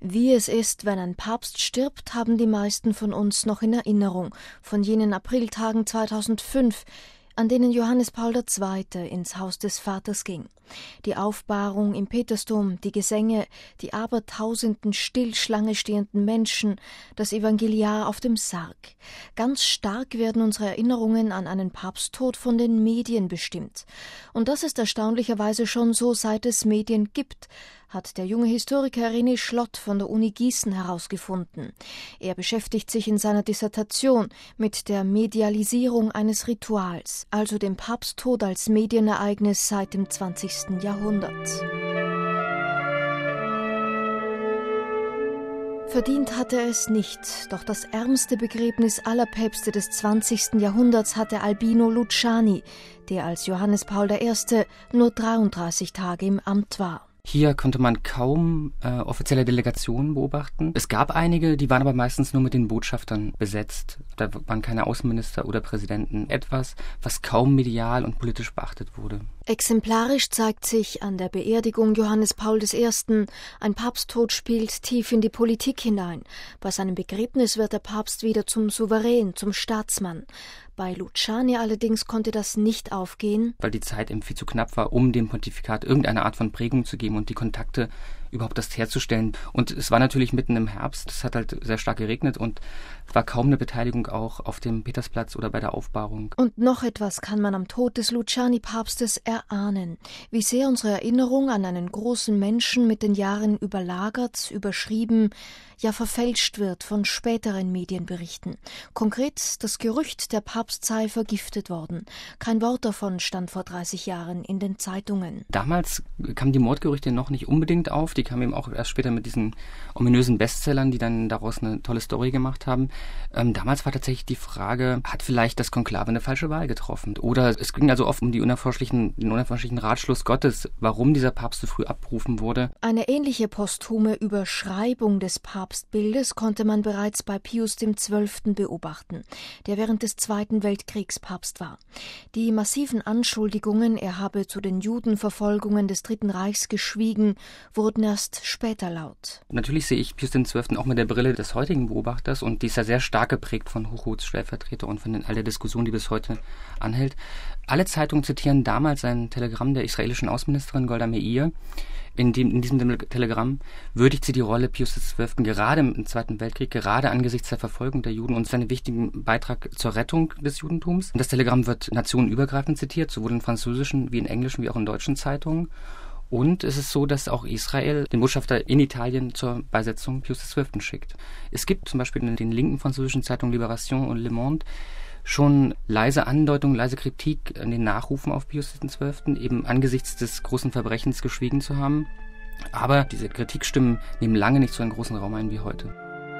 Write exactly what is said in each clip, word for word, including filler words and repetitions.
Wie es ist, wenn ein Papst stirbt, haben die meisten von uns noch in Erinnerung von jenen Apriltagen zweitausendfünf, an denen Johannes Paul der Zweite ins Haus des Vaters ging. Die Aufbahrung im Petersdom, die Gesänge, die abertausenden still Schlange stehenden Menschen, das Evangeliar auf dem Sarg. Ganz stark werden unsere Erinnerungen an einen Papsttod von den Medien bestimmt. Und das ist erstaunlicherweise schon so, seit es Medien gibt, hat der junge Historiker René Schlott von der Uni Gießen herausgefunden. Er beschäftigt sich in seiner Dissertation mit der Medialisierung eines Rituals, also dem Papsttod als Medienereignis seit dem zwanzigsten Jahrhundert. Verdient hatte er es nicht, doch das ärmste Begräbnis aller Päpste des zwanzigsten Jahrhunderts hatte Albino Luciani, der als Johannes Paul der Erste nur dreiunddreißig Tage im Amt war. Hier konnte man kaum äh, offizielle Delegationen beobachten. Es gab einige, die waren aber meistens nur mit den Botschaftern besetzt. Da waren keine Außenminister oder Präsidenten. Etwas, was kaum medial und politisch beachtet wurde. Exemplarisch zeigt sich an der Beerdigung Johannes Paul des Ersten, ein Papsttod spielt tief in die Politik hinein. Bei seinem Begräbnis wird der Papst wieder zum Souverän, zum Staatsmann. Bei Luciani allerdings konnte das nicht aufgehen, weil die Zeit eben viel zu knapp war, um dem Pontifikat irgendeine Art von Prägung zu geben und die Kontakte überhaupt erst herzustellen. Und es war natürlich mitten im Herbst, es hat halt sehr stark geregnet und es war kaum eine Beteiligung auch auf dem Petersplatz oder bei der Aufbahrung. Und noch etwas kann man am Tod des Luciani-Papstes erahnen, wie sehr unsere Erinnerung an einen großen Menschen mit den Jahren überlagert, überschrieben, ja verfälscht wird von späteren Medienberichten. Konkret, das Gerücht, der Papst sei vergiftet worden. Kein Wort davon stand vor dreißig Jahren in den Zeitungen. Damals kamen die Mordgerüchte noch nicht unbedingt auf, die kamen eben auch erst später mit diesen ominösen Bestsellern, die dann daraus eine tolle Story gemacht haben. Ähm, damals war tatsächlich die Frage, hat vielleicht das Konklave eine falsche Wahl getroffen? Oder es ging also oft um die unerforschlichen, den unerforschlichen Ratschluss Gottes, warum dieser Papst so früh abberufen wurde. Eine ähnliche posthume Überschreibung des Papstbildes konnte man bereits bei Pius dem Zwölften beobachten, der während des Zweiten Weltkriegs Papst war. Die massiven Anschuldigungen, er habe zu den Judenverfolgungen des Dritten Reichs geschwiegen, wurden erst später laut. Natürlich sehe ich Pius den Zwölften auch mit der Brille des heutigen Beobachters und die ist ja sehr stark geprägt von Hochhutsstellvertreter und von den, all der Diskussion, die bis heute anhält. Alle Zeitungen zitieren damals ein Telegramm der israelischen Außenministerin Golda Meir. In, dem, in diesem Telegramm würdigt sie die Rolle Pius des Zwölften gerade im Zweiten Weltkrieg, gerade angesichts der Verfolgung der Juden und seinen wichtigen Beitrag zur Rettung des Judentums. Das Telegramm wird nationenübergreifend zitiert, sowohl in französischen wie in englischen wie auch in deutschen Zeitungen. Und es ist so, dass auch Israel den Botschafter in Italien zur Beisetzung Pius des Zwölften schickt. Es gibt zum Beispiel in den linken französischen Zeitungen Libération und Le Monde schon leise Andeutungen, leise Kritik an den Nachrufen auf Pius den Zwölften, eben angesichts des großen Verbrechens geschwiegen zu haben. Aber diese Kritikstimmen nehmen lange nicht so einen großen Raum ein wie heute.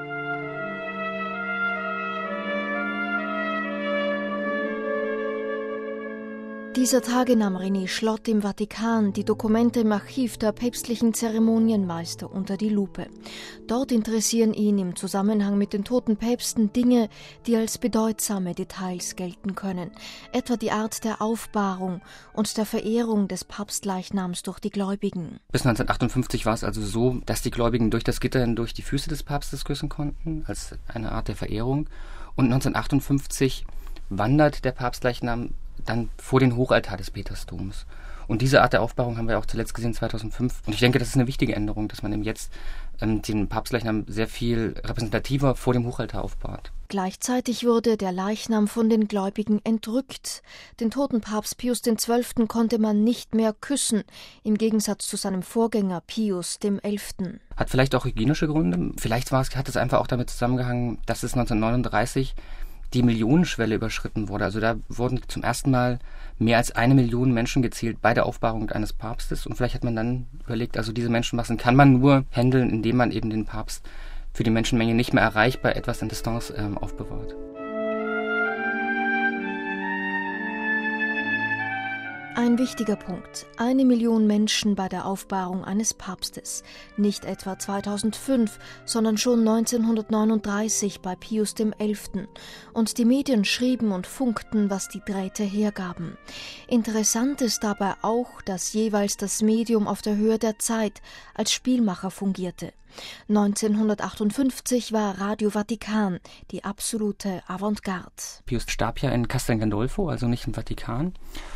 Dieser Tage nahm René Schlott im Vatikan die Dokumente im Archiv der päpstlichen Zeremonienmeister unter die Lupe. Dort interessieren ihn im Zusammenhang mit den toten Päpsten Dinge, die als bedeutsame Details gelten können, etwa die Art der Aufbahrung und der Verehrung des Papstleichnams durch die Gläubigen. Bis neunzehnhundertachtundfünfzig war es also so, dass die Gläubigen durch das Gitter hindurch die Füße des Papstes küssen konnten, als eine Art der Verehrung. Und neunzehnhundertachtundfünfzig wandert der Papstleichnam dann vor den Hochaltar des Petersdoms. Und diese Art der Aufbahrung haben wir auch zuletzt gesehen zweitausendfünf. Und ich denke, das ist eine wichtige Änderung, dass man eben jetzt ähm, den Papstleichnam sehr viel repräsentativer vor dem Hochaltar aufbahrt. Gleichzeitig wurde der Leichnam von den Gläubigen entrückt. Den toten Papst Pius den Zwölften konnte man nicht mehr küssen, im Gegensatz zu seinem Vorgänger Pius dem Elften. Hat vielleicht auch hygienische Gründe. Vielleicht war es, hat es einfach auch damit zusammengehangen, dass es neunzehnhundertneununddreißig die Millionenschwelle überschritten wurde. Also da wurden zum ersten Mal mehr als eine Million Menschen gezählt bei der Aufbahrung eines Papstes. Und vielleicht hat man dann überlegt, also diese Menschenmassen kann man nur handeln, indem man eben den Papst für die Menschenmenge nicht mehr erreichbar etwas in Distanz ähm, aufbewahrt. Ein wichtiger Punkt. Eine Million Menschen bei der Aufbahrung eines Papstes. Nicht etwa zweitausendfünf, sondern schon neunzehnhundertneununddreißig bei Pius der Elfte. Und die Medien schrieben und funkten, was die Drähte hergaben. Interessant ist dabei auch, dass jeweils das Medium auf der Höhe der Zeit als Spielmacher fungierte. neunzehnhundertachtundfünfzig war Radio Vatikan die absolute Avantgarde. Pius starb ja in Castel Gandolfo, also nicht im Vatikan.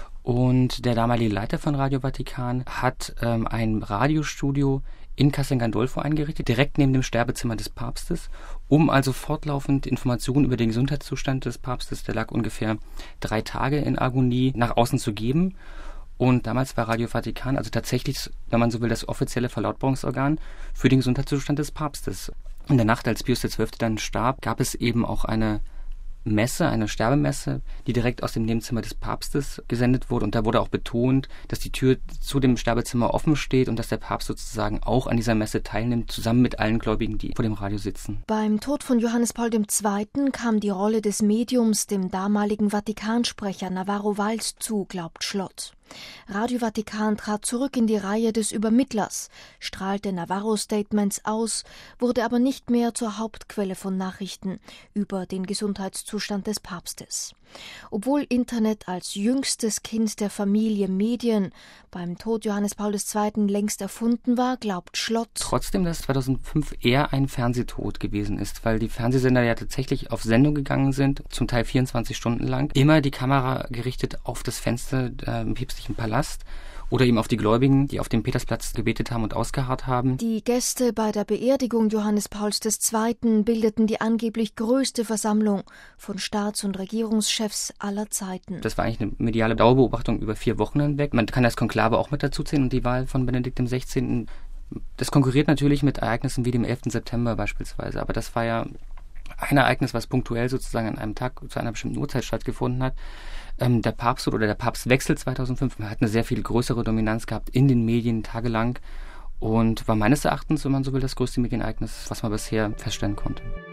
Und der damalige Leiter von Radio Vatikan hat ähm, ein Radiostudio in Castel Gandolfo eingerichtet, direkt neben dem Sterbezimmer des Papstes, um also fortlaufend Informationen über den Gesundheitszustand des Papstes, der lag ungefähr drei Tage in Agonie, nach außen zu geben. Und damals war Radio Vatikan also tatsächlich, wenn man so will, das offizielle Verlautbarungsorgan für den Gesundheitszustand des Papstes. In der Nacht, als Pius der Zwölfte dann starb, gab es eben auch eine Messe, eine Sterbemesse, die direkt aus dem Nebenzimmer des Papstes gesendet wurde. Und da wurde auch betont, dass die Tür zu dem Sterbezimmer offen steht und dass der Papst sozusagen auch an dieser Messe teilnimmt, zusammen mit allen Gläubigen, die vor dem Radio sitzen. Beim Tod von Johannes Paul der Zweite kam die Rolle des Mediums dem damaligen Vatikansprecher Navarro Valls zu, glaubt Schlott. Radio Vatikan trat zurück in die Reihe des Übermittlers, strahlte Navarro-Statements aus, wurde aber nicht mehr zur Hauptquelle von Nachrichten über den Gesundheitszustand des Papstes. Obwohl Internet als jüngstes Kind der Familie Medien beim Tod Johannes Paul der Zweite längst erfunden war, glaubt Schlott. Trotzdem, dass zweitausendfünf eher ein Fernsehtod gewesen ist, weil die Fernsehsender ja tatsächlich auf Sendung gegangen sind, zum Teil vierundzwanzig Stunden lang, immer die Kamera gerichtet auf das Fenster äh, im päpstlichen Palast oder eben auf die Gläubigen, die auf dem Petersplatz gebetet haben und ausgeharrt haben. Die Gäste bei der Beerdigung Johannes Pauls der Zweite bildeten die angeblich größte Versammlung von Staats- und Regierungschefs aller Zeiten. Das war eigentlich eine mediale Dauerbeobachtung über vier Wochen hinweg. Man kann das Konklave auch mit dazu zählen und die Wahl von Benedikt der Sechzehnte. Das konkurriert natürlich mit Ereignissen wie dem elften September beispielsweise, aber das war ja ein Ereignis, was punktuell sozusagen an einem Tag zu einer bestimmten Uhrzeit stattgefunden hat. Ähm, der Papsttod oder der Papstwechsel zweitausendfünf hat eine sehr viel größere Dominanz gehabt in den Medien tagelang und war meines Erachtens, wenn man so will, das größte Medienereignis, was man bisher feststellen konnte.